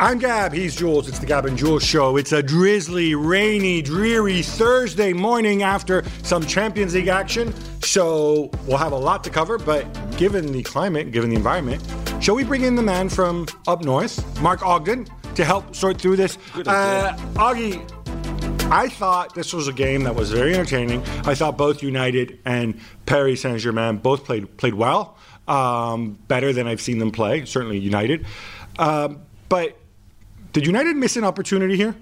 I'm Gab, he's Jules. It's the Gab and Jules show. It's a drizzly, rainy, dreary Thursday morning after some Champions League action. So we'll have a lot to cover, but given the climate, given the environment, shall we bring in the man from up north, Mark Ogden, to help sort through this? Augie, I thought this was a game that was very entertaining. I thought both United and Paris Saint-Germain both played well, better than I've seen them play, certainly United. But did United miss an opportunity here?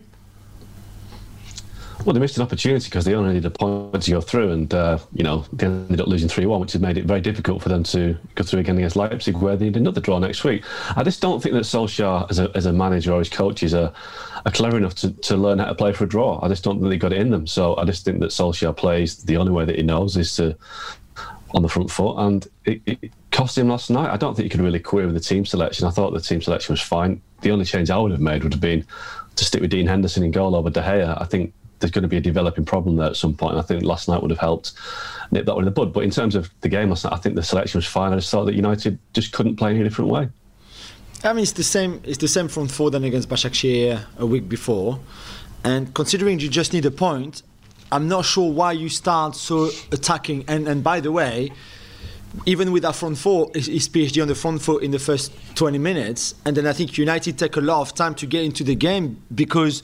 Well, they missed an opportunity because they only needed a point to go through, and they ended up losing 3-1, which has made it very difficult for them to go through again against Leipzig, where they need another draw next week. I just don't think that Solskjaer, as a manager or his coaches, are clever enough to learn how to play for a draw. I just don't think they got it in them. So I just think that Solskjaer plays the only way that he knows is on the front foot, and it cost him last night. I don't think you can really query with the team selection. I thought the team selection was fine. The only change I would have made would have been to stick with Dean Henderson in goal over De Gea. I think there's going to be a developing problem there at some point, and I think last night would have helped nip that one in the bud. But in terms of the game last night, I think the selection was fine. I just thought that United just couldn't play in a different way. I mean, it's the same front four than against Başakşehir a week before, and considering you just need a point, I'm not sure why you start so attacking. And by the way, even with our front four, is PSG on the front foot in the first 20 minutes, and then I think United take a lot of time to get into the game because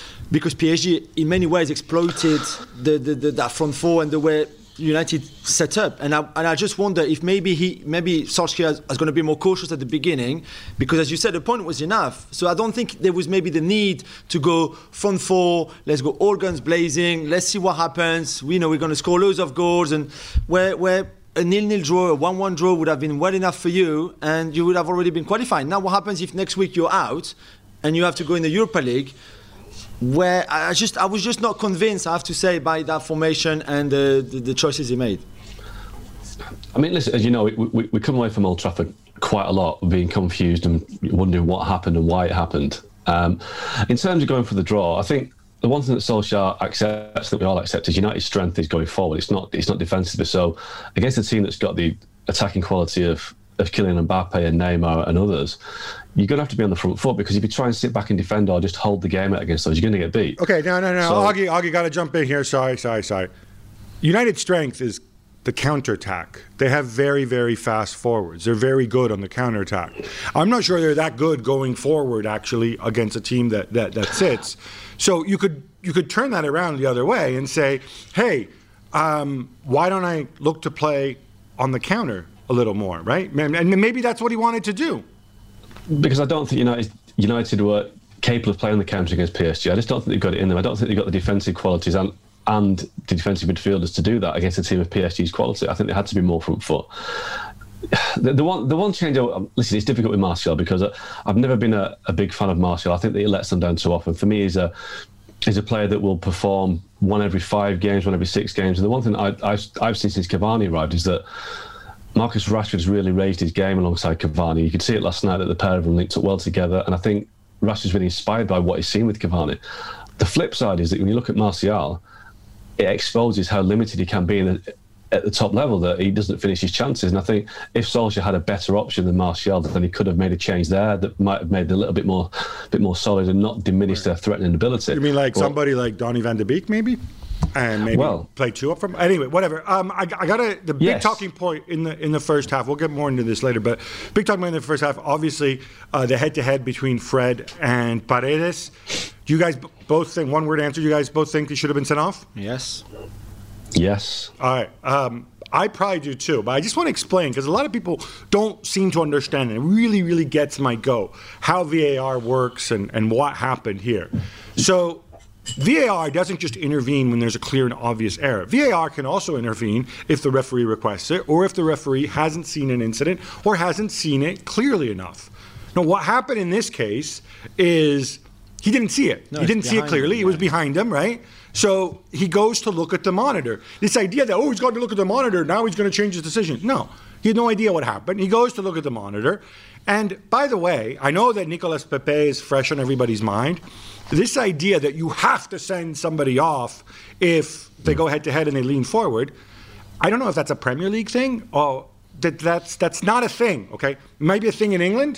PSG in many ways exploited that front four and the way United set up, and I just wonder if maybe Solskjaer is going to be more cautious at the beginning, because as you said, the point was enough. So I don't think there was maybe the need to go front four, let's go all guns blazing, let's see what happens. We know we're going to score loads of goals, and where a 0-0 draw, a 1-1 draw would have been well enough for you, and you would have already been qualified. Now what happens if next week you're out and you have to go in the Europa League, where I was just not convinced, I have to say, by that formation and the choices he made. I mean, listen, as you know, we come away from Old Trafford quite a lot, being confused and wondering what happened and why it happened. In terms of going for the draw, I think the one thing that Solskjaer accepts, that we all accept, is United's strength is going forward. It's not defensive. So against a team that's got the attacking quality of Kylian Mbappe and Neymar and others, you're going to have to be on the front foot, because if you try and sit back and defend or just hold the game out against those, you're going to get beat. Okay, no. So, Augie got to jump in here. Sorry. United's strength is the counterattack. They have very, very fast forwards. They're very good on the counterattack. I'm not sure they're that good going forward, actually, against a team that sits. So you could turn that around the other way and say, hey, why don't I look to play on the counter a little more, right? And maybe that's what he wanted to do. Because I don't think United were capable of playing the counter against PSG. I just don't think they've got it in them. I don't think they've got the defensive qualities and the defensive midfielders to do that against a team of PSG's quality. I think they had to be more front foot. The one change, listen, it's difficult with Martial, because I've never been a big fan of Martial. I think that he lets them down too often. For me, he's a player that will perform one every 5 games, one every 6 games. And the one thing I've seen since Cavani arrived is that Marcus Rashford's really raised his game alongside Cavani. You could see it last night that the pair of them linked up well together, and I think Rashford's really inspired by what he's seen with Cavani. The flip side is that when you look at Martial, it exposes how limited he can be at the top level, that he doesn't finish his chances. And I think if Solskjaer had a better option than Martial, then he could have made a change there that might have made it a little bit more solid and not diminished their threatening ability. You mean somebody like Donny van de Beek, maybe? And maybe play 2 up from. Anyway, whatever. I got the big talking point in the first half. We'll get more into this later, but big talking point in the first half. Obviously, the head-to-head between Fred and Paredes. Do you guys both think, one word answer? You guys both think he should have been sent off? Yes. All right. I probably do too, but I just want to explain, because a lot of people don't seem to understand it. It really, really gets my goat, how VAR works and what happened here. So VAR doesn't just intervene when there's a clear and obvious error. VAR can also intervene if the referee requests it, or if the referee hasn't seen an incident or hasn't seen it clearly enough. Now, what happened in this case is he didn't see it. He didn't see it clearly. It was behind him, right? So he goes to look at the monitor. This idea that, he's going to look at the monitor, now he's going to change his decision. No, he had no idea what happened. He goes to look at the monitor. And by the way, I know that Nicolas Pepe is fresh on everybody's mind. This idea that you have to send somebody off if they go head-to-head and they lean forward, I don't know if that's a Premier League thing or that's not a thing, okay? It might be a thing in England,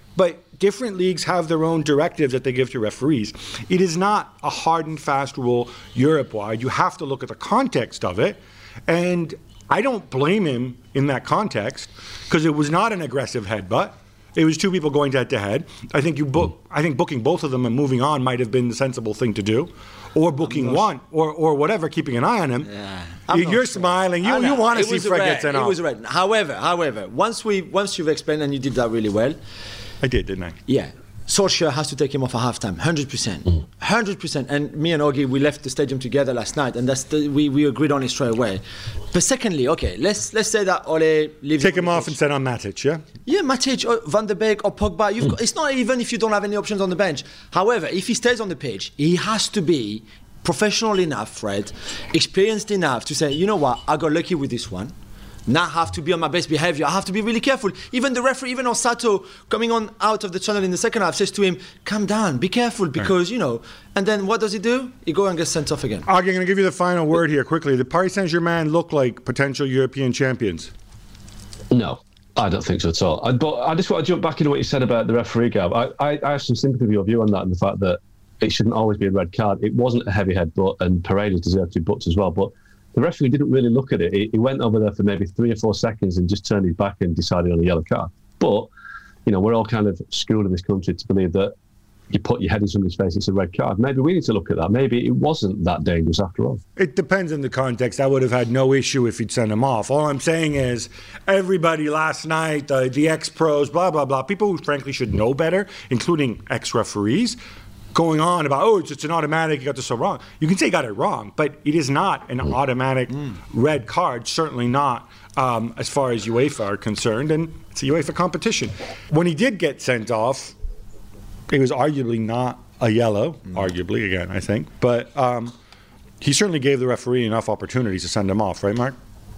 But different leagues have their own directives that they give to referees. It is not a hard and fast rule Europe-wide. You have to look at the context of it. And I don't blame him in that context because it was not an aggressive headbutt. It was two people going head-to-head. I think booking both of them and moving on might have been the sensible thing to do. Or booking one, or whatever, keeping an eye on him. Yeah. You're smiling. You want to see Fred get sent off. It was red. However, once you've explained, and you did that really well. I did, didn't I? Yeah. Solskjaer has to take him off at halftime, 100%. 100%. And me and Augie, we left the stadium together last night, and we agreed on it straight away. But secondly, okay, let's say that Ole leaves. Take him off and send on Matic, yeah? Yeah, Matic, or Van de Beek, or Pogba. It's not even if you don't have any options on the bench. However, if he stays on the pitch, he has to be professional enough, Fred, experienced enough to say, you know what, I got lucky with this one. Now I have to be on my best behaviour. I have to be really careful. Even the referee, even Osato, coming on out of the channel in the second half, says to him, calm down, be careful, because, and then what does he do? He goes and gets sent off again. I'm going to give you the final word here quickly. The Paris Saint-Germain look like potential European champions? No, I don't think so at all. But I just want to jump back into what you said about the referee, Gav. I have some sympathy with your view on that and the fact that it shouldn't always be a red card. It wasn't a heavy headbutt, and Paredes deserved to be booked as well. But the referee didn't really look at it. He went over there for maybe 3 or 4 seconds and just turned his back and decided on a yellow card. But, we're all kind of schooled in this country to believe that you put your head in somebody's face, it's a red card. Maybe we need to look at that. Maybe it wasn't that dangerous after all. It depends on the context. I would have had no issue if he'd sent him off. All I'm saying is everybody last night, the ex-pros, blah, blah, blah, people who frankly should know better, including ex-referees, going on about, it's an automatic, you got this so wrong. You can say you got it wrong, but it is not an automatic red card, certainly not as far as UEFA are concerned, and it's a UEFA competition. When he did get sent off, it was arguably not a yellow, arguably, again, I think, but he certainly gave the referee enough opportunities to send him off, right, Mark?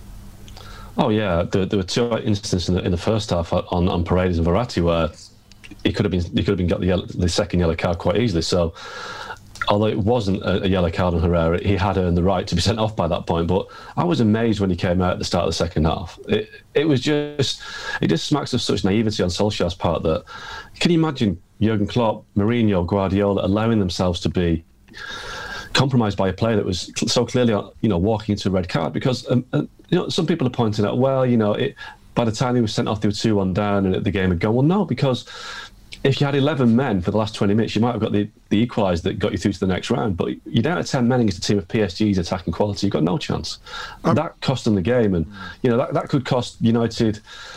Oh, yeah. There were 2 instances in the first half on Paredes and Verratti where he could have been got the second yellow card quite easily. So, although it wasn't a yellow card on Herrera, he had earned the right to be sent off by that point. But I was amazed when he came out at the start of the second half. It just smacks of such naivety on Solskjaer's part that, can you imagine Jurgen Klopp, Mourinho, Guardiola allowing themselves to be compromised by a player that was so clearly, walking into a red card? Because some people are pointing out, by the time he was sent off, they were 2-1 down and the game had gone. Well, no, because if you had 11 men for the last 20 minutes, you might have got the equaliser that got you through to the next round. But you're down to 10 men against a team of PSG's attacking quality. You've got no chance. That cost them the game. And, that could cost United.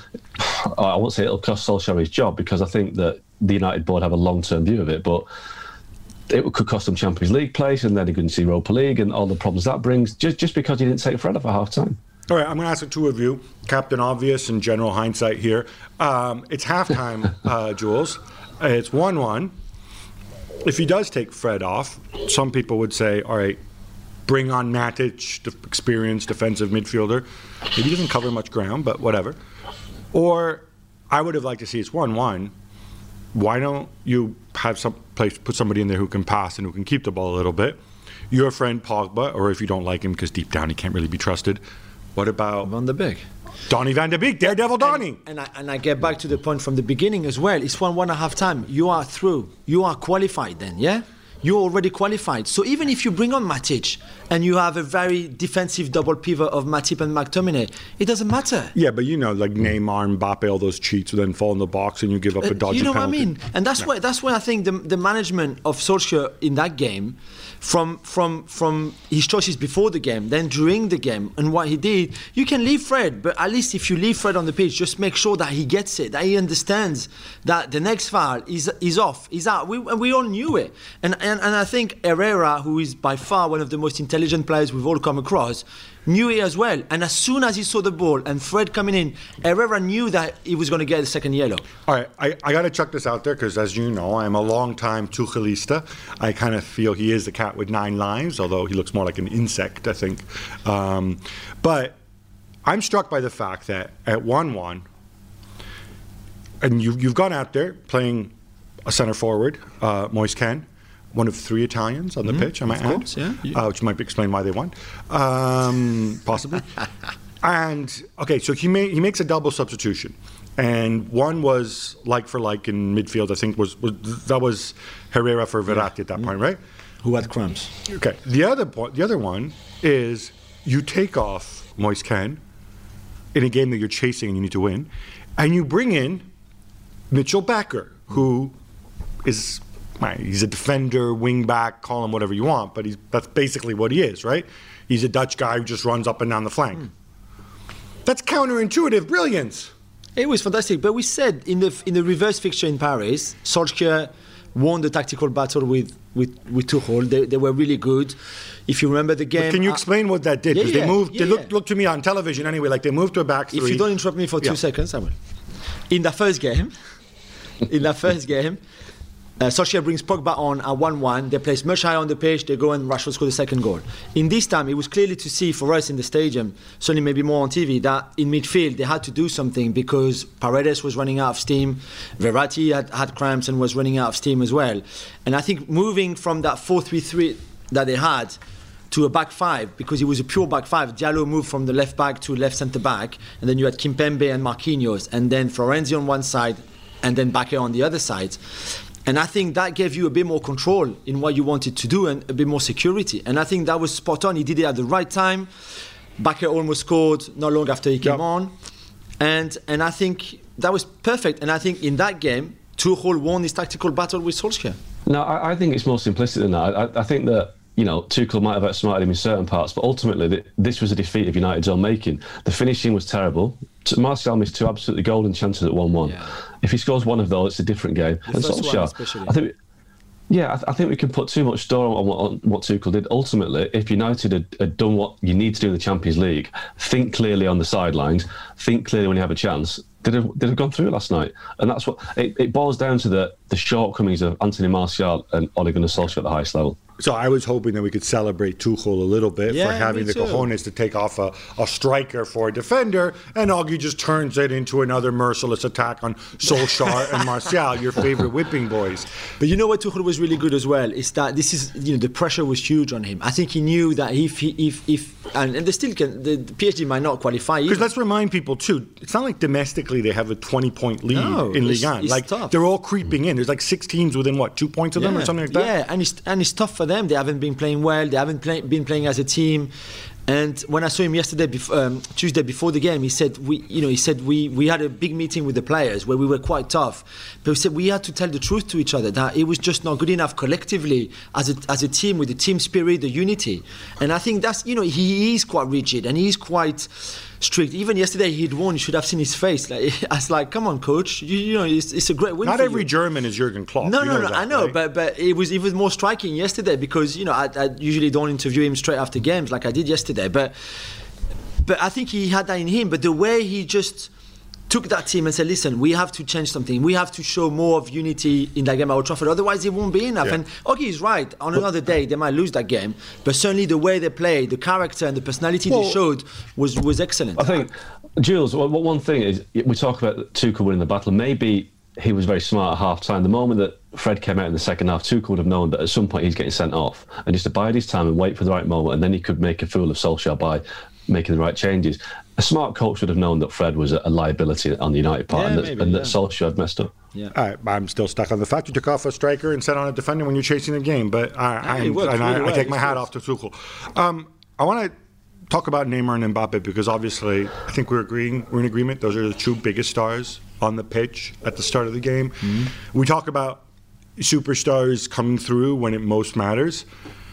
I won't say it'll cost Solskjaer his job, because I think that the United board have a long-term view of it. But it could cost them Champions League place, and then he couldn't see Europa League and all the problems that brings, just because he didn't take Fred off at half-time. All right, I'm going to ask the two of you, Captain Obvious and General Hindsight here. It's halftime, Jules. It's 1-1. If he does take Fred off, some people would say, all right, bring on Matic, the experienced defensive midfielder. Maybe he doesn't cover much ground, but whatever. Or I would have liked to see it's 1-1. Why don't you have some place, put somebody in there who can pass and who can keep the ball a little bit? Your friend Pogba, or if you don't like him because deep down he can't really be trusted, what about Van de Beek? Donny Van de Beek, Daredevil Donny. And I get back to the point from the beginning as well. It's 1-1 at half time. You are through. You are qualified then, yeah? You're already qualified. So even if you bring on Matic and you have a very defensive double pivot of Matip and McTominay, it doesn't matter. Yeah, but like Neymar, Mbappe, all those cheats will then fall in the box and you give up a dodgy penalty. You know what I mean? And that's why I think the management of Solskjaer in that game, from his choices before the game, then during the game, and what he did, you can leave Fred, but at least if you leave Fred on the pitch, just make sure that he gets it, that he understands that the next foul is off, is out. We all knew it. And I think Herrera, who is by far one of the most intelligent players we've all come across, knew it as well. And as soon as he saw the ball and Fred coming in, Herrera knew that he was going to get the second yellow. All right, I got to chuck this out there because, as you know, I'm a long-time Tuchelista. I kind of feel he is the cat with 9 lives, although he looks more like an insect, I think. But I'm struck by the fact that at 1-1, and you've gone out there playing a centre forward, Moise Kean, one of 3 Italians on the pitch, I might add. Course, yeah. Which might explain why they won, possibly. And okay, so he makes a double substitution, and one was like for like in midfield. I think was Herrera for Verratti at that point, right? Who had cramps. Okay. The other one is you take off Moise Kean in a game that you're chasing and you need to win, and you bring in Mitchell Becker, who is he's a defender, wing back, call him whatever you want, but that's basically what he is, right? He's a Dutch guy who just runs up and down the flank. That's counterintuitive brilliance. It was fantastic, but we said in the reverse fixture in Paris, Solskjaer won the tactical battle with Tuchel. They were really good. If you remember the game, but can you explain what that did? Because they moved. They looked to me on television anyway, like they moved to a back three. If you don't interrupt me for 2 seconds, I will. In the first game, Solskjaer brings Pogba on at 1-1. They place much higher on the pitch. They go and Rashford score the second goal. In this time, it was clearly to see for us in the stadium, certainly maybe more on TV, that in midfield they had to do something because Paredes was running out of steam. Verratti had cramps and was running out of steam as well. And I think moving from that 4-3-3 that they had to a back five, because it was a pure back five. Diallo moved from the left back to left centre back, and then you had Kimpembe and Marquinhos, and then Florenzi on one side, and then Bakker on the other side. And I think that gave you a bit more control in what you wanted to do and a bit more security. And I think that was spot on. He did it at the right time. Bakker almost scored not long after he came on. And I think that was perfect. And I think in that game, Tuchel won his tactical battle with Solskjaer. No, I think it's more simplistic than that. I think that, Tuchel might have outsmarted him in certain parts, but ultimately this was a defeat of United's own making. The finishing was terrible. Martial missed two absolutely golden chances at 1-1. Yeah. If he scores one of those, it's a different game. And Solskjaer, I think we can put too much store on what Tuchel did. Ultimately, if United had done what you need to do in the Champions League, think clearly on the sidelines, think clearly when you have a chance, they'd have gone through last night. And that's what it boils down to, the shortcomings of Anthony Martial and Ole Gunnar Solskjaer at the highest level. So I was hoping that we could celebrate Tuchel a little bit for having the cojones to take off a striker for a defender, and Augie just turns it into another merciless attack on Solskjaer and Martial, your favorite whipping boys. But you know what Tuchel was really good as well is that this is the pressure was huge on him. I think he knew that if they still can, the PSG might not qualify. Because let's remind people too, it's not like domestically they have a 20-point lead in Ligue 1. Like tough. They're all creeping in. There's like 6 teams within 2 points of them or something like that. Yeah, and it's tough for them. They haven't been playing well. They haven't been playing as a team. And when I saw him yesterday, Tuesday before the game, he said we had a big meeting with the players where we were quite tough. But he said we had to tell the truth to each other, that it was just not good enough collectively as a team, with the team spirit, the unity. And I think that's he is quite rigid and he's quite strict. Even yesterday he'd won. You should have seen his face. I was like, come on, coach. It's a great win. Not for every you. German is Jurgen Klopp. No, that, I know, right? but it was even more striking yesterday because I usually don't interview him straight after games like I did yesterday. But I think he had that in him. But the way he just took that team and said, listen, we have to change something. We have to show more of unity in that game at Old Trafford. Otherwise, it won't be enough. Yeah. And okay, he's right. On another day, they might lose that game. But certainly the way they played, the character and the personality they showed was excellent. I think, Jules, one thing is, we talk about Tuchel winning the battle. Maybe he was very smart at half-time. The moment that Fred came out in the second half, Tuchel would have known that at some point he's getting sent off. And just to bide his time and wait for the right moment, and then he could make a fool of Solskjaer by making the right changes. A smart coach would have known that Fred was a liability on the United part, and that Solskjaer had messed up. Yeah. I'm still stuck on the fact you took off a striker and set on a defender when you're chasing the game, but I take my hat off to Tuchel. I want to talk about Neymar and Mbappe because obviously I think we're in agreement. Those are the two biggest stars on the pitch at the start of the game. Mm-hmm. We talk about superstars coming through when it most matters.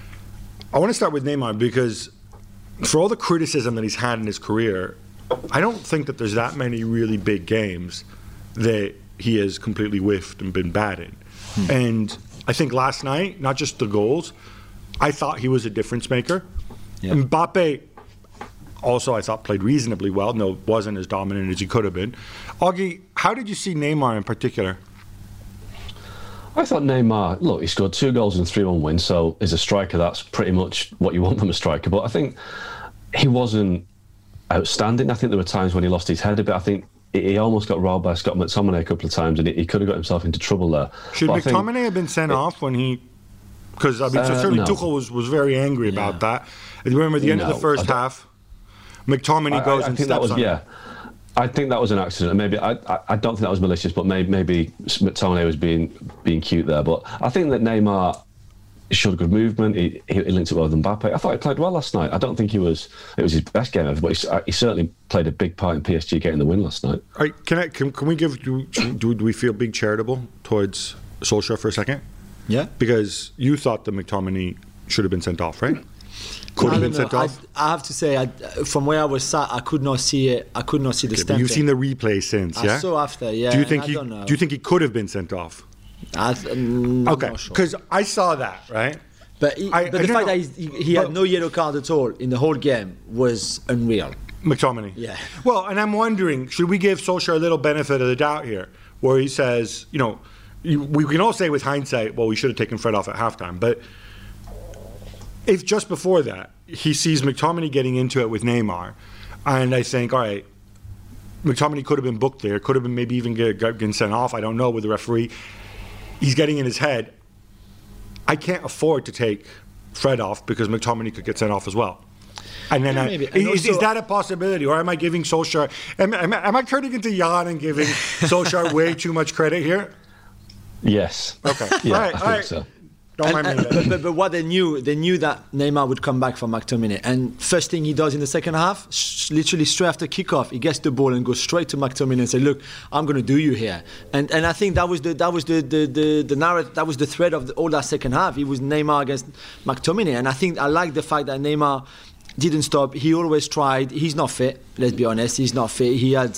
I want to start with Neymar because for all the criticism that he's had in his career, I don't think that there's that many really big games that he has completely whiffed and been bad in. And I think last night, not just the goals, I thought he was a difference maker. Yeah. Mbappe also, I thought, played reasonably well. No, wasn't as dominant as he could have been. Augie, how did you see Neymar in particular? I thought Neymar, look, he scored 2 goals in 3-1 win, so as a striker, that's pretty much what you want from a striker. But I think he wasn't outstanding. I think there were times when he lost his head a bit. I think he almost got robbed by Scott McTominay a couple of times, and he could have got himself into trouble there. Should McTominay have been sent off when he... Because, certainly no. Tuchel was very angry about that. You remember the end of the first half McTominay goes and steps on him. I think that was an accident. Maybe I don't think that was malicious, but maybe McTominay was being cute there. But I think that Neymar showed good movement. He linked it well with Mbappe. I thought he played well last night. I don't think it was his best game ever, but he certainly played a big part in PSG getting the win last night. All right, can we give? Do we feel big charitable towards Solskjaer for a second? Yeah, because you thought that McTominay should have been sent off, right? Could have been sent off. I have to say, from where I was sat, I could not see it. I could not see the stamping. You've seen the replay since, yeah? I saw after, yeah. Do you think he could have been sent off? Okay, because I saw that, right? But the fact that he had no yellow card at all in the whole game was unreal. McTominay. Yeah. Well, and I'm wondering, should we give Solskjaer a little benefit of the doubt here, where he says, we can all say with hindsight, well, we should have taken Fred off at halftime, but if just before that he sees McTominay getting into it with Neymar, and I think, all right, McTominay could have been booked there, could have been maybe even getting sent off, I don't know, with the referee. He's getting in his head, I can't afford to take Fred off because McTominay could get sent off as well. And then is that a possibility, or am I giving Solskjaer? Am I turning into Jan and giving Solskjaer way too much credit here? Yes. Okay. Yeah, all right. So. But what they knew that Neymar would come back from McTominay, and first thing he does in the second half, literally straight after kickoff, he gets the ball and goes straight to McTominay and says, "Look, I'm going to do you here." And I think that was the narrative, that was the thread of all that second half. It was Neymar against McTominay, and I like the fact that Neymar didn't stop. He always tried. He's not fit. Let's be honest. He's not fit. He had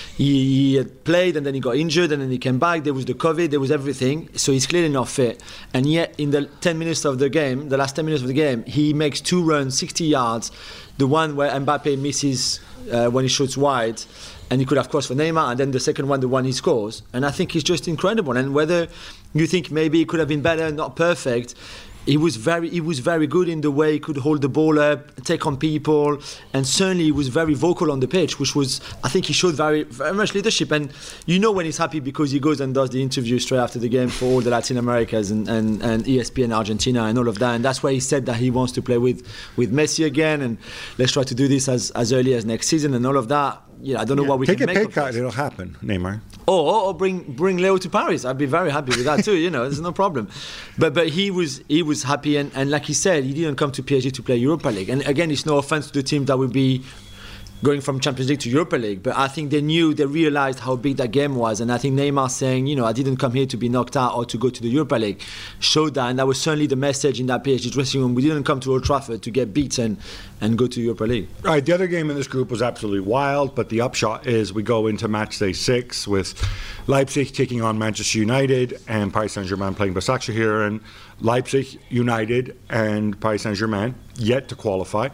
played and then he got injured and then he came back. There was the COVID. There was everything. So he's clearly not fit. And yet, in the 10 minutes of the game, the last 10 minutes of the game, he makes 2 runs, 60 yards. The one where Mbappe misses when he shoots wide, and he could have crossed for Neymar. And then the second one, the one he scores. And I think he's just incredible. And whether you think maybe he could have been better, not perfect, he was very good in the way he could hold the ball up, take on people, and certainly he was very vocal on the pitch, which was, I think he showed very, very much leadership. And when he's happy because he goes and does the interview straight after the game for all the Latin Americas and ESPN Argentina and all of that. And that's why he said that he wants to play with Messi again, and let's try to do this as early as next season and all of that. I don't know what we can make of it. Take a pay cut, it'll happen, Neymar. Or bring Leo to Paris. I'd be very happy with that too. There's no problem. But he was happy, and like he said, he didn't come to PSG to play Europa League. And again, it's no offense to the team that will be going from Champions League to Europa League, but I think they realized how big that game was. And I think Neymar saying, I didn't come here to be knocked out or to go to the Europa League, showed that. And that was certainly the message in that PSG dressing room. We didn't come to Old Trafford to get beaten and go to Europa League. All right, the other game in this group was absolutely wild, but the upshot is we go into match day 6 with Leipzig taking on Manchester United and Paris Saint-Germain playing Başakşehir, and Leipzig, United and Paris Saint-Germain yet to qualify.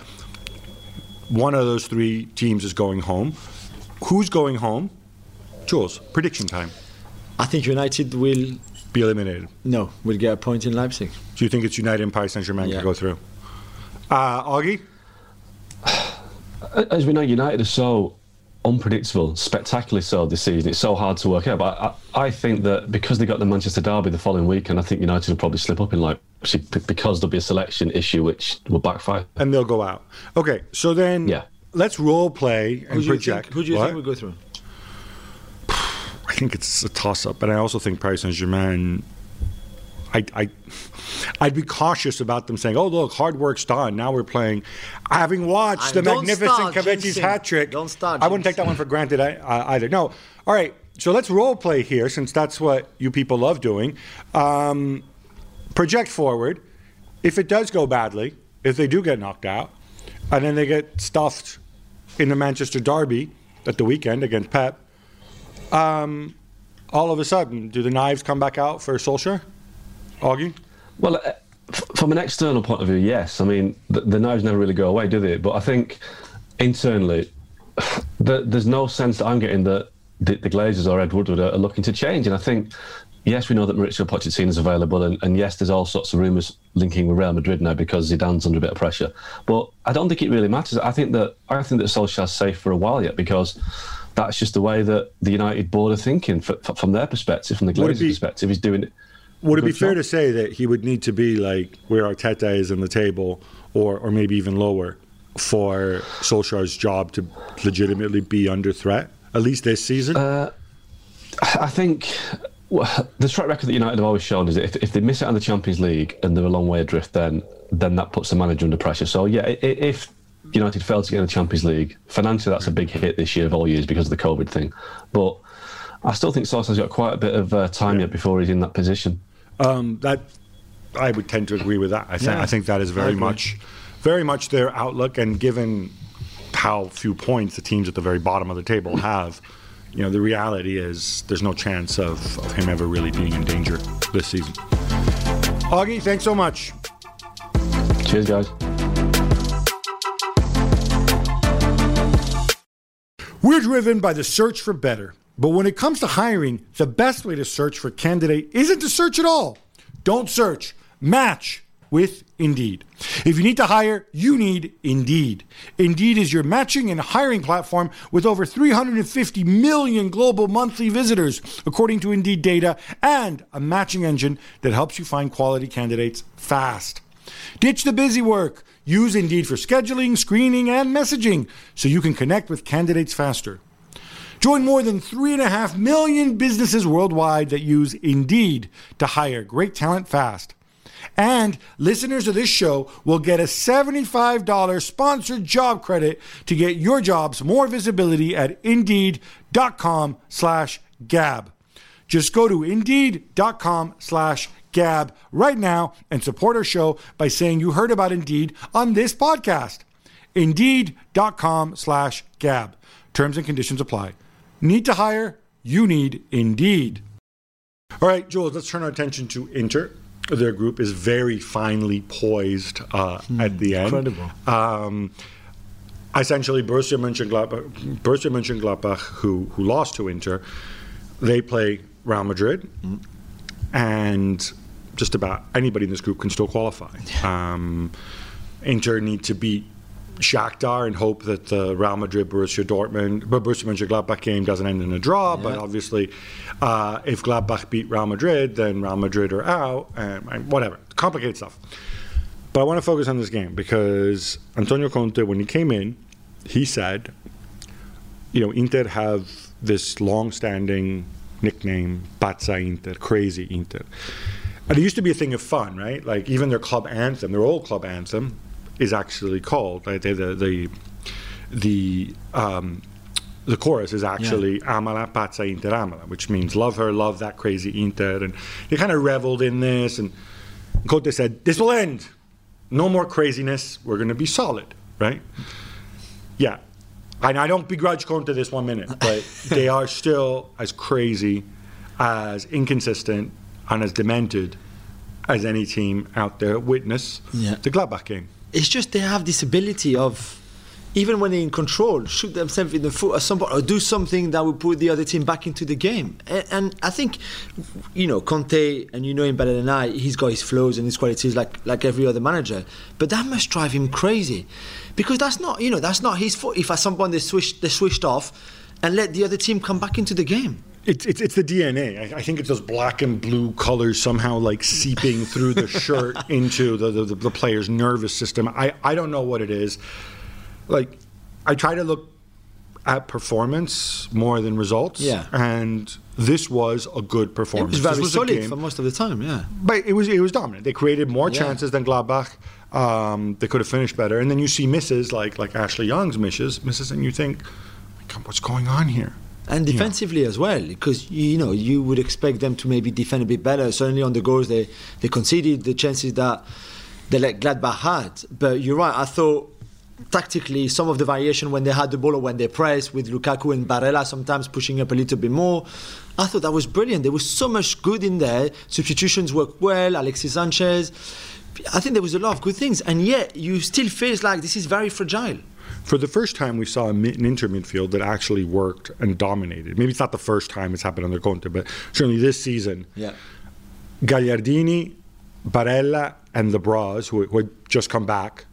One of those 3 teams is going home. Who's going home? Jules, prediction time. I think United will be eliminated. No, we'll get a point in Leipzig. Do you think it's United and Paris Saint-Germain can go through? Augie? As we know, United are so unpredictable, spectacularly so this season. It's so hard to work out. But I think that because they got the Manchester derby the following week, and I think United will probably slip up in Leipzig because there'll be a selection issue which will backfire. And they'll go out. Okay, so then let's role play and project. Who do you think will go through? I think it's a toss-up, but I also think Paris Saint-Germain, I'd be cautious about them saying, "Oh, look, hard work's done. Now we're playing." Having watched the magnificent Kaveci's hat-trick, I wouldn't take that one for granted either. No. All right, so let's role play here, since that's what you people love doing. Project forward. If it does go badly, if they do get knocked out, and then they get stuffed in the Manchester derby at the weekend against Pep, all of a sudden, do the knives come back out for Solskjaer? Augie? Well, from an external point of view, yes. I mean, the knives never really go away, do they? But I think internally, there's no sense that I'm getting that the Glazers or Ed Woodward are looking to change. And I think, yes, we know that Mauricio Pochettino is available, and yes, there's all sorts of rumours linking with Real Madrid now because Zidane's under a bit of pressure. But I don't think it really matters. I think that Solskjaer's safe for a while yet, because that's just the way that the United board are thinking from their perspective, from the Glazers' perspective. He's doing it. Would it be fair to say that he would need to be like where Arteta is in the table, or maybe even lower, for Solskjaer's job to legitimately be under threat, at least this season? I think the track record that United have always shown is that if they miss out on the Champions League and they're a long way adrift, then that puts the manager under pressure. So yeah, if United fail to get in the Champions League, financially that's a big hit this year of all years because of the COVID thing. But I still think Solskjaer's got quite a bit of time yet before he's in that position. That I would tend to agree with that. I think that is very much their outlook, and given how few points the teams at the very bottom of the table have, the reality is there's no chance of him ever really being in danger this season. Augie, thanks so much. Cheers, guys. We're driven by the search for better. But when it comes to hiring, the best way to search for a candidate isn't to search at all. Don't search. Match with Indeed. If you need to hire, you need Indeed. Indeed is your matching and hiring platform with over 350 million global monthly visitors, according to Indeed data, and a matching engine that helps you find quality candidates fast. Ditch the busy work. Use Indeed for scheduling, screening, and messaging so you can connect with candidates faster. Join more than 3.5 million businesses worldwide that use Indeed to hire great talent fast. And listeners of this show will get a $75 sponsored job credit to get your jobs more visibility at Indeed.com/Gab. Just go to Indeed.com/Gab right now and support our show by saying you heard about Indeed on this podcast. Indeed.com/Gab. Terms and conditions apply. Need to hire? You need Indeed. All right, Jules, let's turn our attention to Inter. Their group is very finely poised at the end. Incredible. Essentially, Borussia Mönchengladbach, who lost to Inter, they play Real Madrid, and just about anybody in this group can still qualify. Inter need to beat Shakhtar and hope that the Real Madrid Borussia Mönchengladbach game doesn't end in a draw. But obviously, if Gladbach beat Real Madrid, then Real Madrid are out, and whatever. Complicated stuff. But I want to focus on this game because Antonio Conte, when he came in, he said, Inter have this long-standing nickname, Pazza Inter, Crazy Inter. And it used to be a thing of fun, right? Like even their club anthem, their old club anthem, is actually called, right? The chorus is actually Amala Pazza Inter Amala, which means love her, love that crazy Inter. And they kind of reveled in this, and Conte said, this will end. No more craziness. We're going to be solid, right? Yeah. And I don't begrudge Conte this 1 minute, but they are still as crazy, as inconsistent, and as demented as any team out there. Witness the Gladbach game. It's just they have this ability of, even when they're in control, shoot themselves in the foot at some point or do something that will put the other team back into the game. And I think, Conte, and you know him better than I, he's got his flaws and his qualities like every other manager. But that must drive him crazy, because that's not his fault if at some point they switched off and let the other team come back into the game. It's the DNA. I think it's those black and blue colors somehow like seeping through the shirt into the player's nervous system. I don't know what it is. Like, I try to look at performance more than results. Yeah. And this was a good performance. It was very solid for most of the time, yeah. But it was dominant. They created more chances than Gladbach. They could have finished better. And then you see misses like Ashley Young's misses, and you think, what's going on here? And defensively as well, because you would expect them to maybe defend a bit better. Certainly on the goals they conceded, the chances that Gladbach had. But you're right, I thought tactically some of the variation when they had the ball or when they pressed, with Lukaku and Barella sometimes pushing up a little bit more, I thought that was brilliant. There was so much good in there. Substitutions worked well, Alexis Sanchez. I think there was a lot of good things, and yet you still feel like this is very fragile. For the first time, we saw an Inter midfield that actually worked and dominated. Maybe it's not the first time it's happened under Conte, but certainly this season. Yeah. Gagliardini, Barella, and the Bras, who had just come back,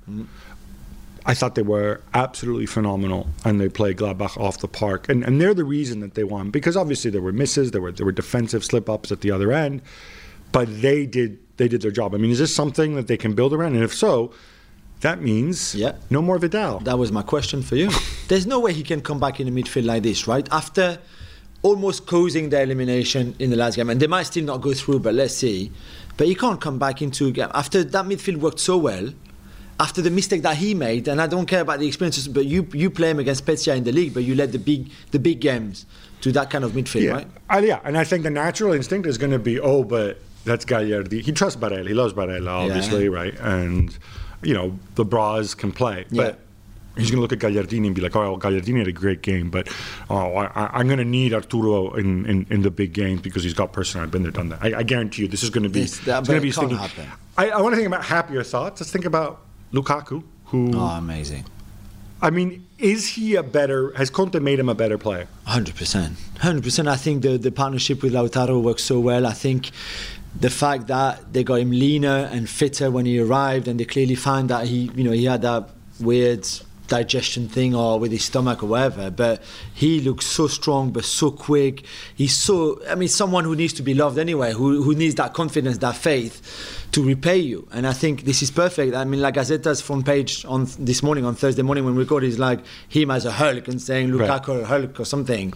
I thought they were absolutely phenomenal, and they played Gladbach off the park. And they're the reason that they won, because obviously there were misses, there were defensive slip-ups at the other end, but they did their job. I mean, is this something that they can build around? And if so, that means no more Vidal. That was my question for you. There's no way he can come back in the midfield like this, right? After almost causing the elimination in the last game, and they might still not go through, but let's see. But he can't come back into a game. After that midfield worked so well, after the mistake that he made, and I don't care about the experiences, but you play him against Spezia in the league, but you let the big games to that kind of midfield, right? And I think the natural instinct is going to be, but that's Gagliardini. He trusts Barella. He loves Barella, obviously, right? And, the Bras can play. But he's going to look at Gagliardini and be like, Gagliardini had a great game, but I'm going to need Arturo in the big games because he's got personality. I've been there, done that. I guarantee you this is going to be sticking. I want to think about happier thoughts. Let's think about Lukaku, who... Oh, amazing. I mean, has Conte made him a better player? 100%. 100%. I think the partnership with Lautaro works so well. I think the fact that they got him leaner and fitter when he arrived, and they clearly found that he had that weird digestion thing or with his stomach or whatever, but he looks so strong but so quick. He's someone who needs to be loved anyway, who needs that confidence, that faith to repay you. And I think this is perfect. I mean, La Gazzeta's front page on this morning, on Thursday morning when we recorded, is like him as a Hulk and saying Lukaku Hulk or something.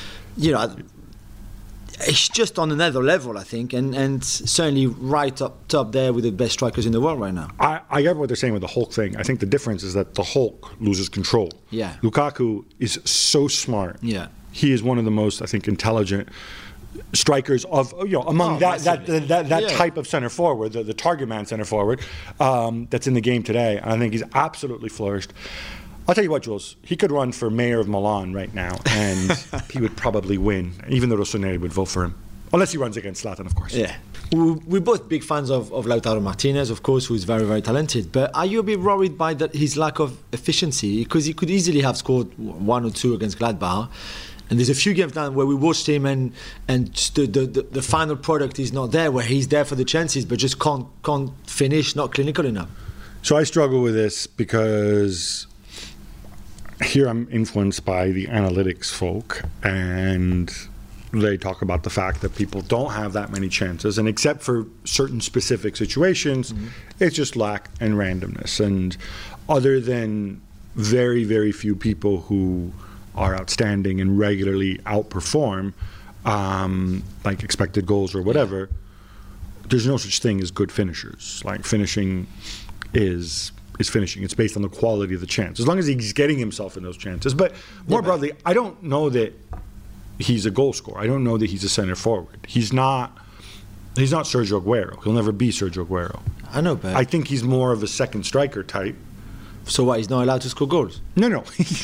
It's just on another level, I think, and certainly right up top there with the best strikers in the world right now. I get what they're saying with the Hulk thing. I think the difference is that the Hulk loses control. Yeah. Lukaku is so smart. Yeah. He is one of the most, I think, intelligent strikers of among that type of center forward, the target man center forward that's in the game today. I think he's absolutely flourished. I'll tell you what, Jules, he could run for mayor of Milan right now, and he would probably win, even though Rossoneri would vote for him. Unless he runs against Zlatan, of course. Yeah. We're both big fans of Lautaro Martinez, of course, who's very, very talented. But are you a bit worried by his lack of efficiency? Because he could easily have scored 1 or 2 against Gladbach. And there's a few games now where we watched him and the final product is not there, where he's there for the chances but just can't finish, not clinical enough. So I struggle with this because... Here I'm influenced by the analytics folk, and they talk about the fact that people don't have that many chances, and except for certain specific situations, it's just lack and randomness. And other than very, very few people who are outstanding and regularly outperform, like expected goals or whatever, there's no such thing as good finishers. Like, finishing is finishing. It's based on the quality of the chance, as long as he's getting himself in those chances. But more broadly, I don't know that he's a goal scorer. I don't know that he's a center forward. He's not Sergio Aguero. He'll never be Sergio Aguero. I know, but I think he's more of a second striker type. So what, he's not allowed to score goals? No.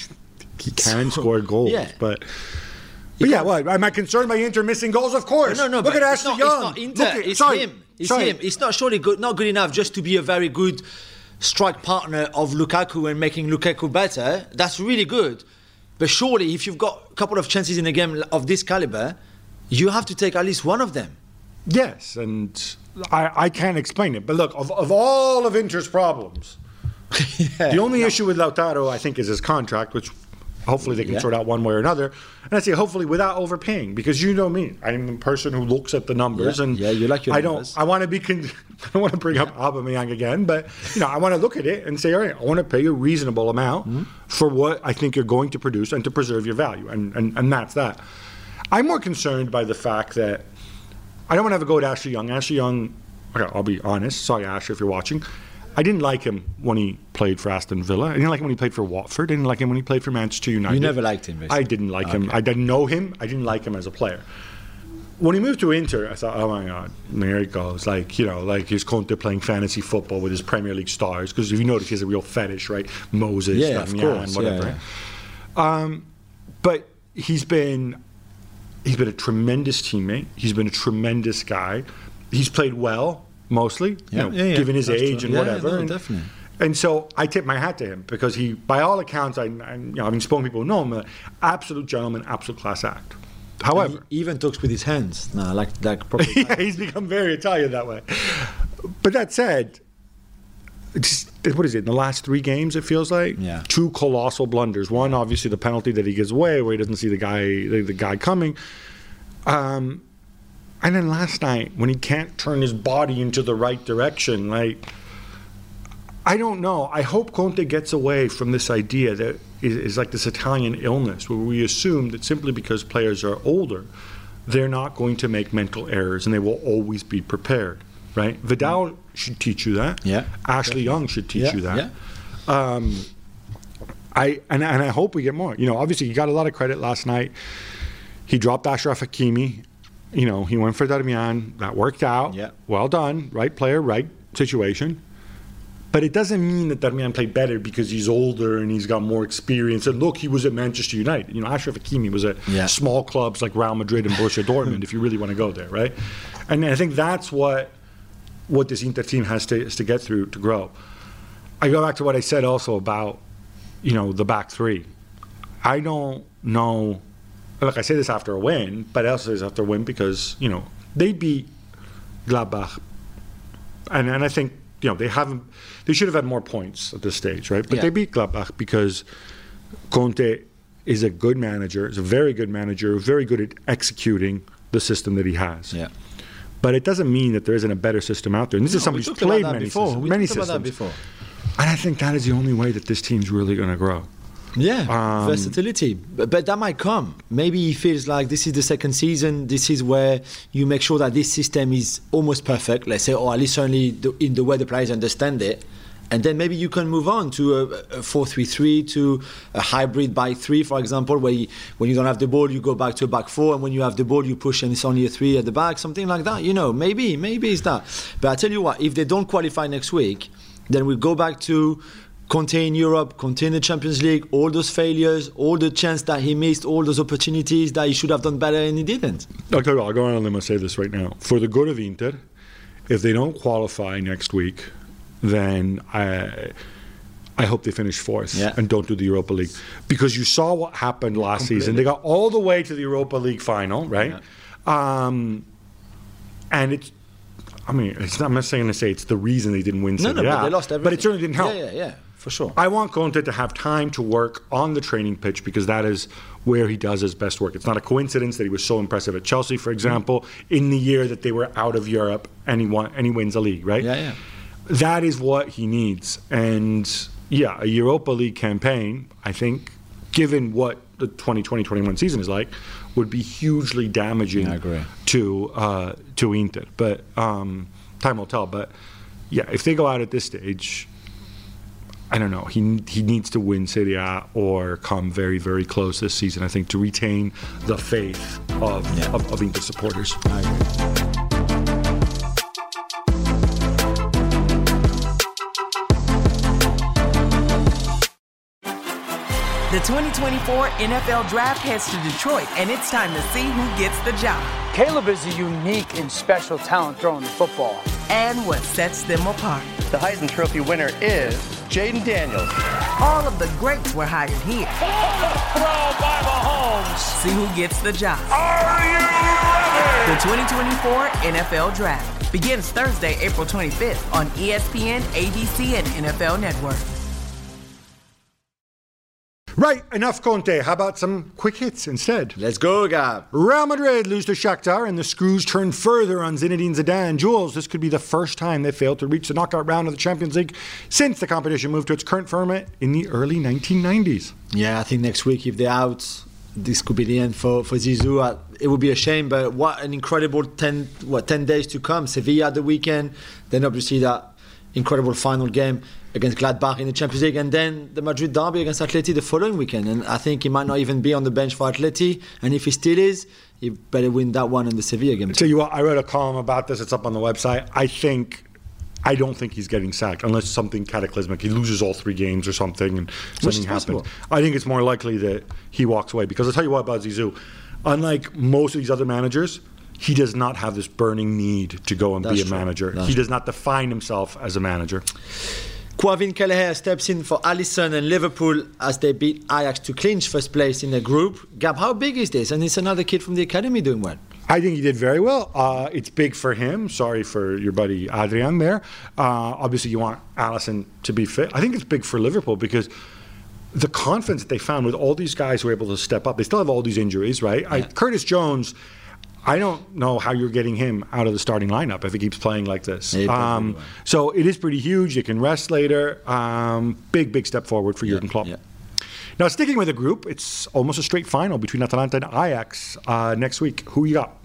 He can score goals, but yeah, well, am I concerned by Inter missing goals? Of course. No. Look at Ashley Young. It's not Inter. It's him. It's him. It's not surely not good enough just to be a very good strike partner of Lukaku and making Lukaku better. That's really good. But surely, if you've got a couple of chances in a game of this caliber, you have to take at least one of them. Yes, and I can't explain it. But look, of all of Inter's problems, the only issue with Lautaro, I think, is his contract, which hopefully they can sort out one way or another. And I say hopefully without overpaying, because you know me, I'm the person who looks at the numbers, and you like your numbers. I want to be. I don't want to bring up Aubameyang again, but I want to look at it and say, all right, I want to pay you a reasonable amount for what I think you're going to produce and to preserve your value, and that's that. I'm more concerned by the fact that I don't want to have a go at Ashley Young. Ashley Young, okay, I'll be honest. Sorry, Ashley, if you're watching. I didn't like him when he played for Aston Villa. I didn't like him when he played for Watford. I didn't like him when he played for Manchester United. You never liked him, basically. I didn't like him. I didn't know him. I didn't like him as a player. When he moved to Inter, I thought, oh my God, there he goes. Like he's Conte playing fantasy football with his Premier League stars. Because if you notice, he has a real fetish, right? Moses, of course, whatever. Yeah. But he's been a tremendous teammate. He's been a tremendous guy. He's played well. Mostly, given his age and whatever. Definitely. And so I tip my hat to him because he, by all accounts, I've spoken to people who know him, absolute gentleman, absolute class act. However, he even talks with his hands. No, like proper. He's become very Italian that way. But that said, what is it? In the last 3 games, it feels like 2 colossal blunders. One, obviously, the penalty that he gives away, where he doesn't see the guy coming. And then last night, when he can't turn his body into the right direction, I don't know. I hope Conte gets away from this idea that is like this Italian illness where we assume that simply because players are older, they're not going to make mental errors and they will always be prepared, right? Vidal should teach you that. Yeah. Ashley Young should teach you that. Yeah. I hope we get more. Obviously he got a lot of credit last night. He dropped Achraf Hakimi. He went for Darmian. That worked out. Yeah. Well done. Right player, right situation. But it doesn't mean that Darmian played better because he's older and he's got more experience. And look, he was at Manchester United. Achraf Hakimi was at small clubs like Real Madrid and Borussia Dortmund, if you really want to go there, right? And I think that's what this Inter team has to get through to grow. I go back to what I said also about, the back three. I don't know. Look, I say this after a win, but I also say this after a win because, they beat Gladbach. And I think, they should have had more points at this stage, right? But they beat Gladbach because Conte is a good manager, is a very good manager, very good at executing the system that he has. Yeah. But it doesn't mean that there isn't a better system out there. And this is somebody who's played many systems. And I think that is the only way that this team's really going to grow. Yeah, versatility. But that might come. Maybe he feels like this is the second season. This is where you make sure that this system is almost perfect, let's say, or at least certainly in the way the players understand it. And then maybe you can move on to a 4-3-3, to a hybrid by 3, for example, where when you don't have the ball, you go back to a back 4, and when you have the ball, you push and it's only a 3 at the back, something like that. Maybe it's that. But I tell you what, if they don't qualify next week, then we go back to Conte in Europe, Conte in the Champions League, all those failures, all the chance that he missed, all those opportunities that he should have done better and he didn't. I'll go on and let me say this right now. For the good of Inter, if they don't qualify next week, then I hope they finish fourth and don't do the Europa League. Because you saw what happened last season. They got all the way to the Europa League final, right? Yeah. And I'm not saying to say it's the reason they didn't win Serie A, but they lost everything. But it certainly didn't help. Yeah, for sure. I want Conte to have time to work on the training pitch because that is where he does his best work. It's not a coincidence that he was so impressive at Chelsea, for example, in the year that they were out of Europe and he wins a league, right? Yeah. That is what he needs. And a Europa League campaign, I think, given what the 2020-21 season is like, would be hugely damaging to Inter. But time will tell. But if they go out at this stage, I don't know. He needs to win Serie A or come very, very close this season, I think, to retain the faith of Inter supporters. I agree. The 2024 NFL Draft heads to Detroit, and it's time to see who gets the job. Caleb is a unique and special talent throwing the football. And what sets them apart. The Heisman Trophy winner is Jaden Daniels. All of the greats were hired here. Throw by Mahomes. See who gets the job. Are you ready? The 2024 NFL Draft begins Thursday, April 25th on ESPN, ABC, and NFL Network. Right, enough Conte. How about some quick hits instead? Let's go, Gab. Real Madrid lose to Shakhtar, and the screws turn further on Zinedine Zidane. Jules, this could be the first time they failed to reach the knockout round of the Champions League since the competition moved to its current format in the early 1990s. Yeah, I think next week, if they're out, this could be the end for Zizou. It would be a shame, but what an incredible 10 days to come. Sevilla at the weekend, then obviously that incredible final game against Gladbach in the Champions League, and then the Madrid derby against Atleti the following weekend. And I think he might not even be on the bench for Atleti, and if he still is, he better win that one in the Sevilla game. I'll tell you what, I wrote a column about this. It's up on the website. I don't think he's getting sacked unless something cataclysmic. He loses all 3 games or something and something happens. I think it's more likely that he walks away, because I'll tell you what about Zizou. Unlike most of these other managers, he does not have this burning need to go and be a manager. He does not define himself as a manager. Quavin Kelleher steps in for Alisson and Liverpool as they beat Ajax to clinch first place in the group. Gab, how big is this? And it's another kid from the academy doing well. I think he did very well. It's big for him. Sorry for your buddy Adrian there. Obviously, you want Alisson to be fit. I think it's big for Liverpool because the confidence that they found with all these guys who were able to step up. They still have all these injuries, right? Yeah. Curtis Jones, I don't know how you're getting him out of the starting lineup if he keeps playing like this. Yeah, so it is pretty huge. They can rest later. Big step forward for Jurgen Klopp. Yeah. Now, sticking with the group, it's almost a straight final between Atalanta and Ajax next week. Who you got?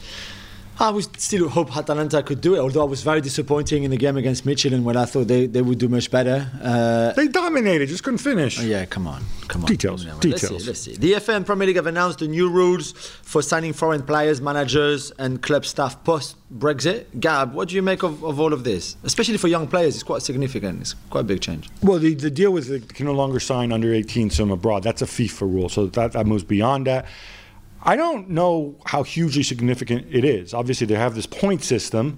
I would still hope Atalanta could do it, although I was very disappointing in the game against Michelin when I thought they would do much better. They dominated, just couldn't finish. Yeah, come on. Details. Let's see. The FA and Premier League have announced the new rules for signing foreign players, managers and club staff post-Brexit. Gab, what do you make of all of this? Especially for young players, it's quite significant. It's quite a big change. Well, the deal was they can no longer sign under 18s from abroad. That's a FIFA rule, so that moves beyond that. I don't know how hugely significant it is. Obviously, they have this point system,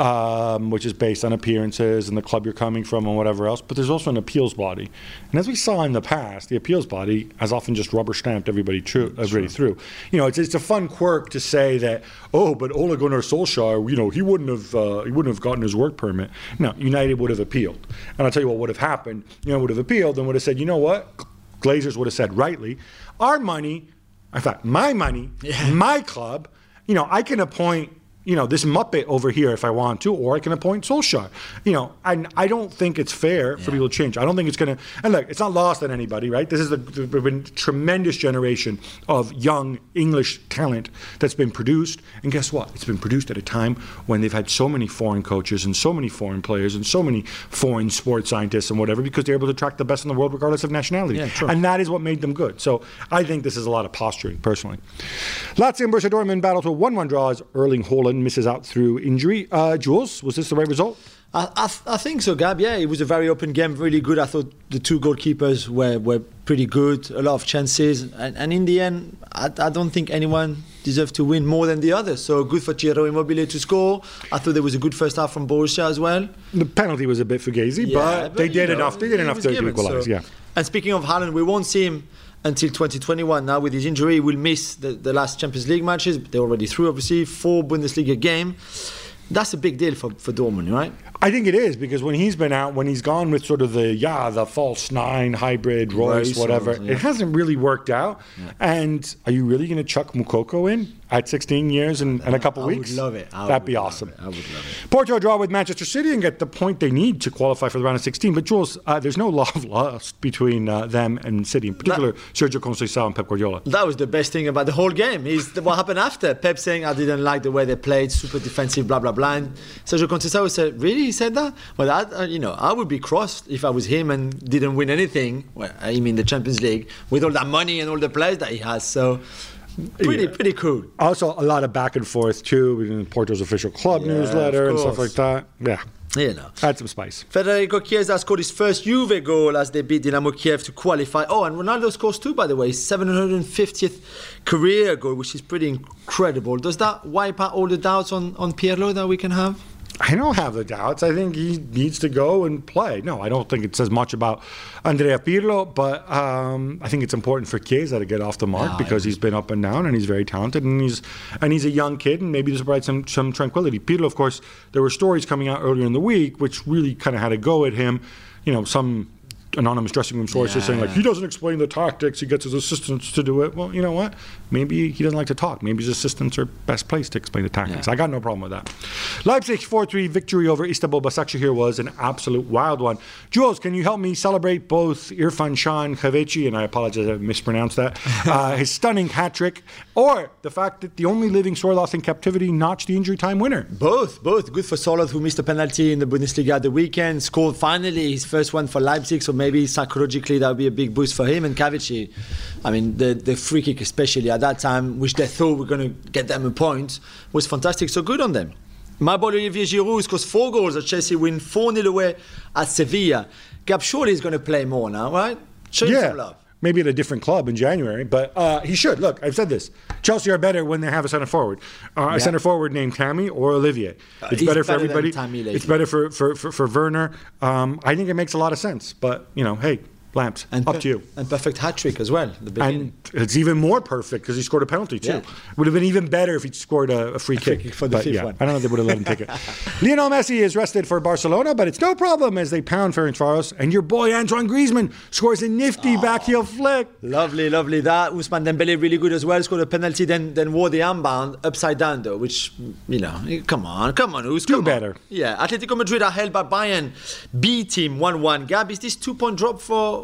which is based on appearances and the club you're coming from and whatever else. But there's also an appeals body. And as we saw in the past, the appeals body has often just rubber-stamped everybody through. It's a fun quirk to say that, but Ole Gunnar Solskjaer, he wouldn't have gotten his work permit. No, United would have appealed. And I'll tell you what would have happened. Would have appealed and would have said, you know what? Glazers would have said rightly, our money. In fact, my money, my club, I can appoint, this Muppet over here if I want to, or I can appoint Solskjaer. And I don't think it's fair for people to change. I don't think it's going to, and look, it's not lost on anybody, right? This is a tremendous generation of young English talent that's been produced. And guess what? It's been produced at a time when they've had so many foreign coaches and so many foreign players and so many foreign sports scientists and whatever, because they're able to attract the best in the world regardless of nationality. Yeah, true. And that is what made them good. So I think this is a lot of posturing, personally. Lazio and Borussia Dortmund battle to a 1-1 draw as Erling Haaland misses out through injury. Jules, was this the right result? I think so, Gab. Yeah, it was a very open game, really good. I thought the two goalkeepers were pretty good, a lot of chances. And in the end, I don't think anyone deserved to win more than the other. So good for Ciro Immobile to score. I thought there was a good first half from Borussia as well. The penalty was a bit fugazi, but they did enough. They did enough to equalise, And speaking of Haaland, we won't see him until 2021. Now with his injury, he will miss the last Champions League matches. They're already through, obviously. 4 Bundesliga game. That's a big deal for Dortmund, right? I think it is, because when he's been out, when he's gone with sort of the false 9 hybrid, Royce, whatever, it hasn't really worked out. Yeah. And are you really going to chuck Moukoko in at 16 years and a couple weeks? I would love it. That'd be awesome. I would love it. Porto draw with Manchester City and get the point they need to qualify for the round of 16. But Jules, there's no love lost between them and City, in particular Sergio Conceição and Pep Guardiola. That was the best thing about the whole game, is what happened after. Pep saying, I didn't like the way they played, super defensive, blah, blah, blah. And Sergio Conceição said, really? He said that? Well, I would be crossed if I was him and didn't win anything. Well, I mean the Champions League with all that money and all the players that he has. So pretty cool. Also, a lot of back and forth too in Porto's official club newsletter and stuff like that. Yeah. Had some spice. Federico Chiesa scored his first Juve goal as they beat Dynamo Kiev to qualify. Oh, and Ronaldo scores too, by the way. His 750th career goal, which is pretty incredible. Does that wipe out all the doubts on Pirlo that we can have? I don't have the doubts. I think he needs to go and play. No, I don't think it says much about Andrea Pirlo, but I think it's important for Chiesa to get off the mark because he's been up and down and he's very talented and he's a young kid and maybe this provides some tranquility. Pirlo, of course, there were stories coming out earlier in the week which really kind of had a go at him. Some anonymous dressing room sources saying he doesn't explain the tactics, he gets his assistants to do it. Well, you know what? Maybe he doesn't like to talk. Maybe his assistants are best placed to explain the tactics. I got no problem with that. Leipzig 4-3 victory over Istanbul Başakşehir was an absolute wild one. Jules, can you help me celebrate both Irfan Can Kahveci, and I apologize if I mispronounced that, his stunning hat-trick, or the fact that the only living Solar lost in captivity notched the injury time winner? Both. Good for Solar, who missed a penalty in the Bundesliga at the weekend, scored finally his first one for Leipzig, so maybe psychologically that would be a big boost for him. And Kahveci, I mean, the free kick especially at that time, which they thought were going to get them a point, was fantastic. So good on them. My boy Olivier Giroud scores 4 goals at Chelsea, win 4-0 away at Sevilla. Gab, surely he's going to play more now, right? Show him some love. Maybe at a different club in January, but he should. Look, I've said this. Chelsea are better when they have a center forward. A center forward named Tammy or Olivier. It's better for everybody. It's better for Werner. I think it makes a lot of sense. But, hey, Lamps, And up to you. And perfect hat trick as well. At the beginning. And it's even more perfect because he scored a penalty too. Yeah. Would have been even better if he'd scored a free kick for the But fifth one. I don't know if they would have let him take it. Lionel Messi is rested for Barcelona, but it's no problem as they pound Ferencvaros. And your boy Antoine Griezmann scores a nifty backheel flick. Lovely. That Ousmane Dembele really good as well. Scored a penalty, then wore the armband upside down though, which come on, Ous, Do come better. on. Yeah, Atletico Madrid are held by Bayern B team 1-1. Gab, is this 2-point drop for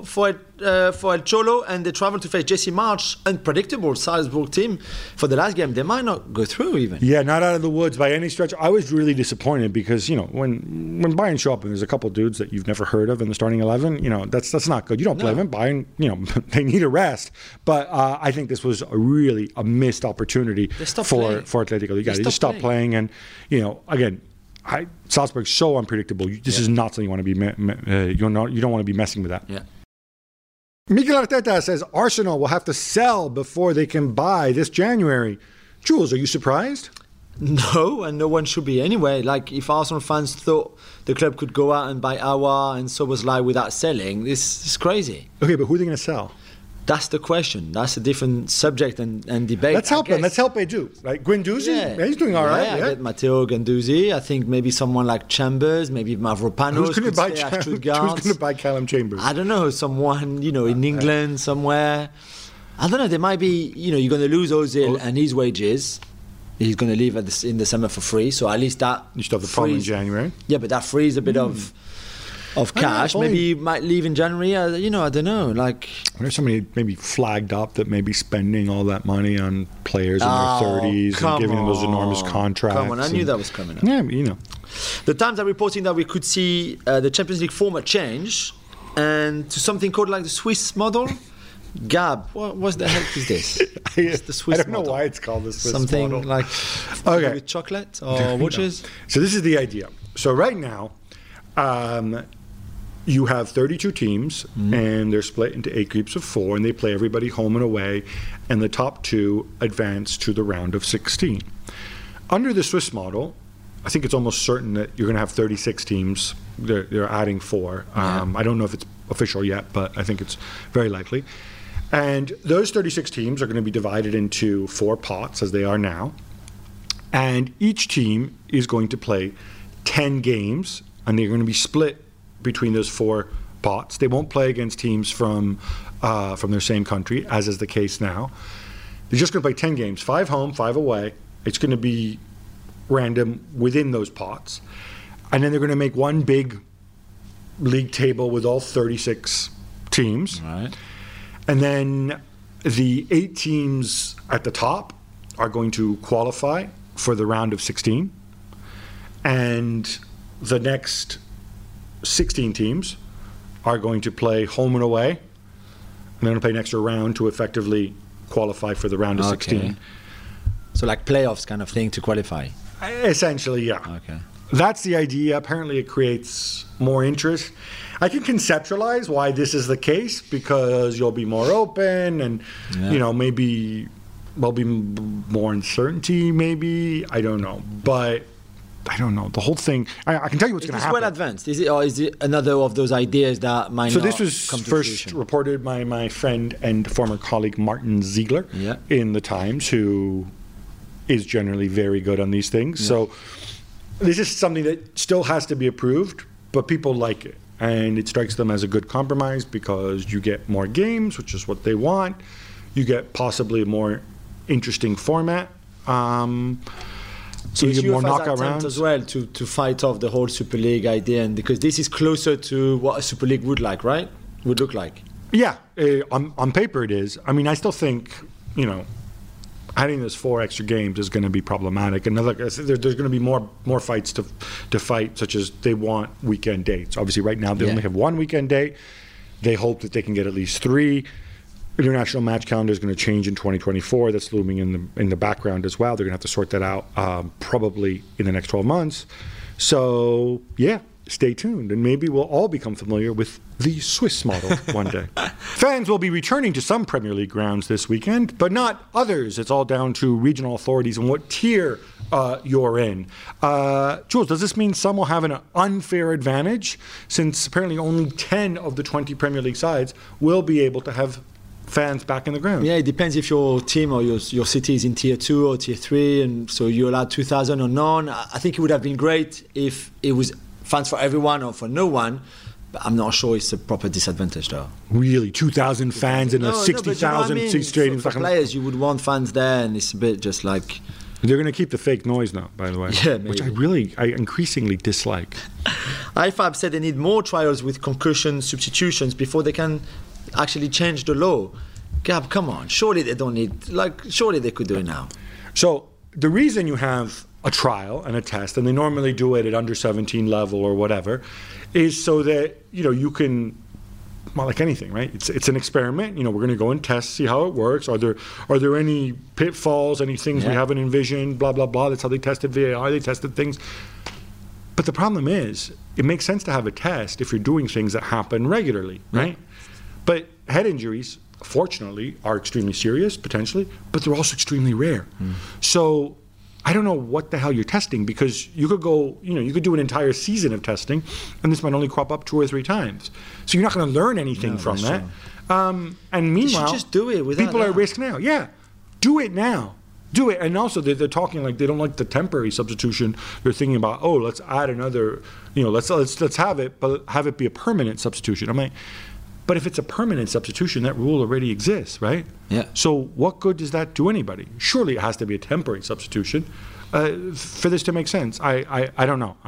El Cholo, and they travel to face Jesse March, unpredictable Salzburg team for the last game. They might not go through even. Yeah, not out of the woods by any stretch. I was really disappointed because when Bayern show up and there's a couple dudes that you've never heard of in the starting 11, that's not good. You don't blame them. Bayern, they need a rest. But I think this was a missed opportunity for Atletico. They just stopped playing, and again. Salzburg's so unpredictable. This is not something you want to be. You don't want to be messing with that. Yeah. Mikel Arteta says Arsenal will have to sell before they can buy this January. Jules, are you surprised? No, and no one should be anyway. Like, if Arsenal fans thought the club could go out and buy Aouar and Szoboszlai without selling, this is crazy. Okay, but who are they going to sell? That's the question. That's a different subject and debate. Let's help them. Let's help Edu. Right? Guendouzi, he's doing all right. I get Matteo Guendouzi. I think maybe someone like Chambers, maybe Mavropanos. Who's going to buy Callum Chambers? I don't know. Someone, in England somewhere. I don't know. There might be, you're going to lose Ozil and his wages. He's going to leave in the summer for free. So at least that. You still have the problem in January. Yeah, but that frees a bit of cash. Maybe he might leave in January. I don't know. Like, there's somebody maybe flagged up that may be spending all that money on players in their 30s and giving them those enormous contracts. Come on, I knew that was coming up. Yeah, The Times are reporting that we could see the Champions League format change and to something called like the Swiss model. Gab, what the heck is this? It's the Swiss model. I don't know why it's called the Swiss something model. Like with chocolate or watches. So this is the idea. So right now, you have 32 teams, and they're split into 8 groups of 4, and they play everybody home and away, and the top 2 advance to the round of 16. Under the Swiss model, I think it's almost certain that you're going to have 36 teams. They're adding 4. I don't know if it's official yet, but I think it's very likely. And those 36 teams are going to be divided into 4 pots, as they are now, and each team is going to play 10 games, and they're going to be split between those 4 pots. They won't play against teams from their same country, as is the case now. They're just going to play 10 games, 5 home, 5 away. It's going to be random within those pots. And then they're going to make one big league table with all 36 teams. Right. And then the 8 teams at the top are going to qualify for the round of 16. And the next 16 teams are going to play home and away, and they're going to play an extra round to effectively qualify for the round of 16. So like playoffs kind of thing to qualify? Essentially, yeah. Okay. That's the idea. Apparently it creates more interest. I can conceptualize why this is the case, because you'll be more open and, maybe there'll be more uncertainty, maybe. I don't know. But I don't know. The whole thing, I can tell you what's going to happen. Is this well advanced? Is it, or is it another of those ideas that might not come to fruition? So this was first reported by my friend and former colleague Martin Ziegler in The Times, who is generally very good on these things. Yeah. So this is something that still has to be approved, but people like it. And it strikes them as a good compromise because you get more games, which is what they want. You get possibly a more interesting format. So you get more knockout rounds as well to fight off the whole Super League idea, and because this is closer to what a Super League would look like. Yeah, on paper it is. I mean, I still think adding those 4 extra games is going to be problematic, and there's going to be more fights to fight, such as they want weekend dates. Obviously, right now they only have 1 weekend date. They hope that they can get at least 3. International match calendar is going to change in 2024. That's looming in the background as well. They're going to have to sort that out probably in the next 12 months. So, stay tuned, and maybe we'll all become familiar with the Swiss model one day. Fans will be returning to some Premier League grounds this weekend, but not others. It's all down to regional authorities and what tier you're in. Jules, does this mean some will have an unfair advantage, since apparently only 10 of the 20 Premier League sides will be able to have fans back in the ground? Yeah, it depends if your team or your city is in Tier 2 or Tier 3, and so you're allowed 2,000 or none. I think it would have been great if it was fans for everyone or for no one. But I'm not sure it's a proper disadvantage, though. Really? 2,000 fans in a 60,000 seat stadium? For players, you would want fans there, and it's a bit just like... They're going to keep the fake noise now, by the way. Yeah, maybe. Which I increasingly dislike. IFAB said they need more trials with concussion substitutions before they can actually change the law. Gab, come on. Surely they don't need... surely they could do it now. So the reason you have a trial and a test, and they normally do it at under 17 level or whatever, is so that, you can, well, like anything, right? It's an experiment. We're going to go and test, see how it works. Are there any pitfalls, any things we haven't envisioned, blah, blah, blah. That's how they tested VAR. They tested things. But the problem is, it makes sense to have a test if you're doing things that happen regularly, right? But head injuries, fortunately, are extremely serious, potentially, but they're also extremely rare. So I don't know what the hell you're testing, because you could go, you could do an entire season of testing, and this might only crop up 2 or 3 times. So you're not going to learn anything from that. And meanwhile, you should just do it without people are at risk now. Yeah, do it now. Do it. And also, they're talking like they don't like the temporary substitution. They're thinking about, let's add another, let's have it, but have it be a permanent substitution. I'm like, but if it's a permanent substitution, that rule already exists, right? Yeah. So what good does that do anybody? Surely it has to be a temporary substitution for this to make sense. I don't know.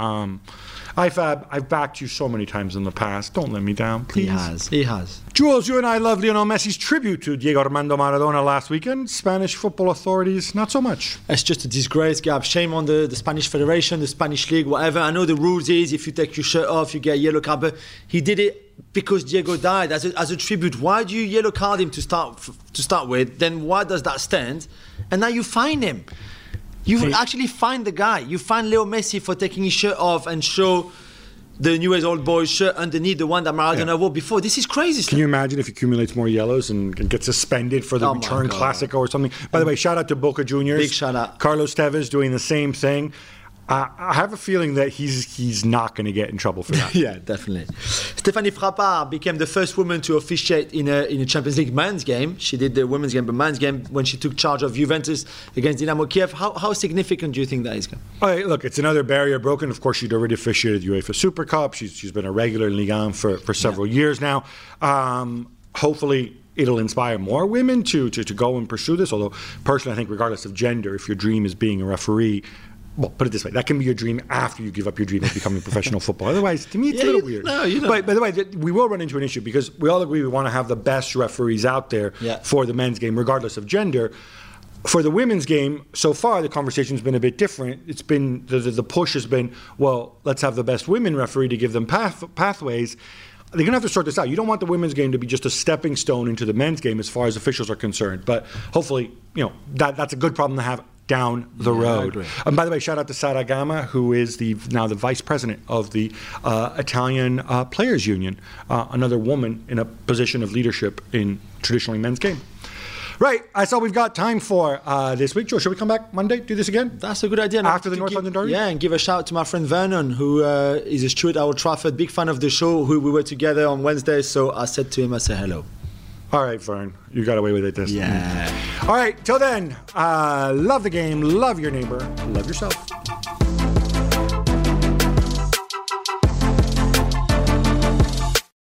IFAB, I've backed you so many times in the past. Don't let me down, please. He has. Jules, you and I love Lionel Messi's tribute to Diego Armando Maradona last weekend. Spanish football authorities, not so much. It's just a disgrace, Gab. Shame on the Spanish Federation, the Spanish League, whatever. I know the rules is if you take your shirt off, you get a yellow card, but he did it because Diego died as a tribute. Why do you yellow card him to start with? Then why does that stand? And now you fine him. You actually find the guy. You find Leo Messi for taking his shirt off and show the Newell's Old Boys shirt underneath the one that Maradona wore before. This is crazy stuff. Can you imagine if he accumulates more yellows and gets suspended for the return Clásico or something? By the way, shout out to Boca Juniors. Big shout out. Carlos Tevez doing the same thing. I have a feeling that he's not going to get in trouble for that. Yeah, definitely. Stéphanie Frappard became the first woman to officiate in a Champions League men's game. She did the women's game, but men's game when she took charge of Juventus against Dynamo Kiev. How significant do you think that is? Look, it's another barrier broken. Of course, she'd already officiated UEFA Super Cup. She's been a regular in Ligue 1 for several years now. Hopefully, it'll inspire more women to go and pursue this. Although, personally, I think regardless of gender, if your dream is being a referee, well, put it this way, that can be your dream after you give up your dream of becoming a professional footballer. Otherwise, to me, it's a little weird. But by the way, we will run into an issue because we all agree we want to have the best referees out there for the men's game, regardless of gender. For the women's game, so far, the conversation's been a bit different. It's been, the push has been, well, let's have the best women referee to give them pathways. They're going to have to sort this out. You don't want the women's game to be just a stepping stone into the men's game as far as officials are concerned. But hopefully, that's a good problem to have down the road. And by the way, shout out to Sara Gama, who is now the vice president of the Italian Players Union, another woman in a position of leadership in traditionally men's game. Right, that's all we've got time for this week. Joe, should we come back Monday, do this again? That's a good idea. After the North London Derby? Yeah, and give a shout out to my friend Vernon, who is a steward at Old Trafford, big fan of the show, who we were together on Wednesday, so I said to him, I said hello. All right, Vern, you got away with it this time. Yeah. All right, till then, love the game, love your neighbor, love yourself.